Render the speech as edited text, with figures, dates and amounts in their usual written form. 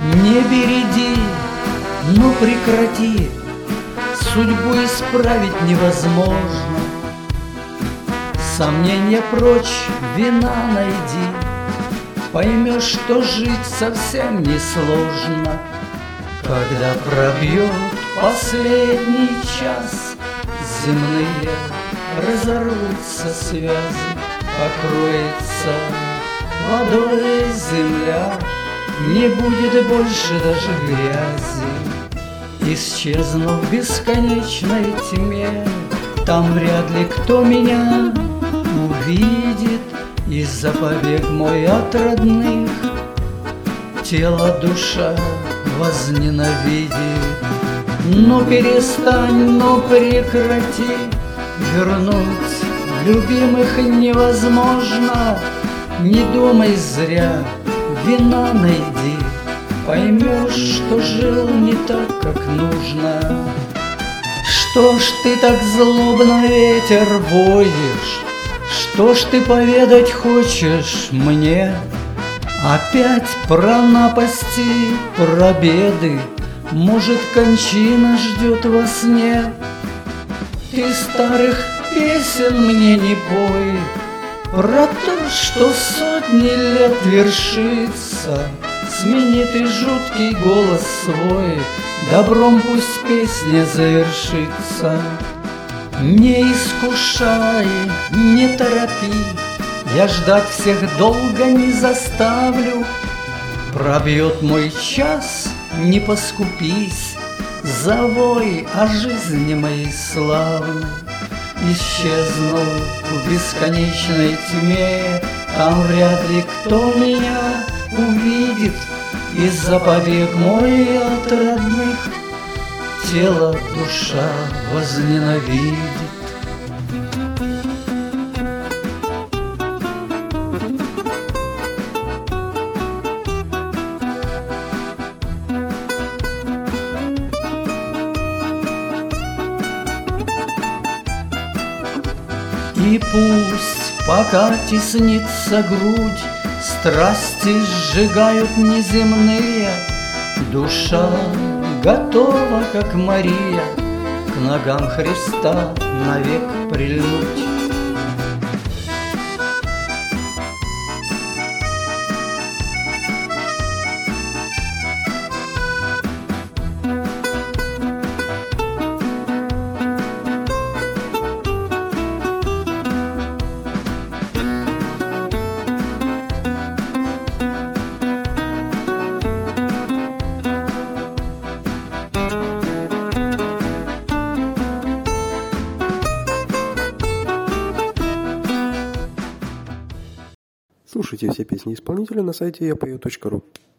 Не береди, но прекрати, судьбу исправить невозможно. Сомнения прочь, вина найди, поймешь, что жить совсем несложно. Когда пробьет последний час, земные разорвутся связи, покроется водой земля, не будет больше даже грязи. Исчезну в бесконечной тьме, там вряд ли кто меня увидит. Из-за побег мой от родных тело душа возненавидит. Но перестань, но прекрати, вернуть любимых невозможно. Не думай зря, вина найди, поймешь, что жил не так, как нужно. Что ж ты так злобно, ветер, воешь? Что ж ты поведать хочешь мне? Опять про напасти, про беды, может, кончина ждет во сне? Ты старых песен мне не пой про то, что сотни лет вершится. Смени ты жуткий голос свой, добром пусть песня завершится. Не искушай, не торопи, я ждать всех долго не заставлю. Пробьет мой час, не поскупись, завой о жизни моей славной. Исчезну в бесконечной тьме, там вряд ли кто меня увидит. Из-за побег мой от родных тело душа возненавидит. И пусть, пока теснится грудь, страсти сжигают неземные, душа готова, как Мария, к ногам Христа навек прильнуть. Слушайте все песни исполнителя на сайте yapeo.ru.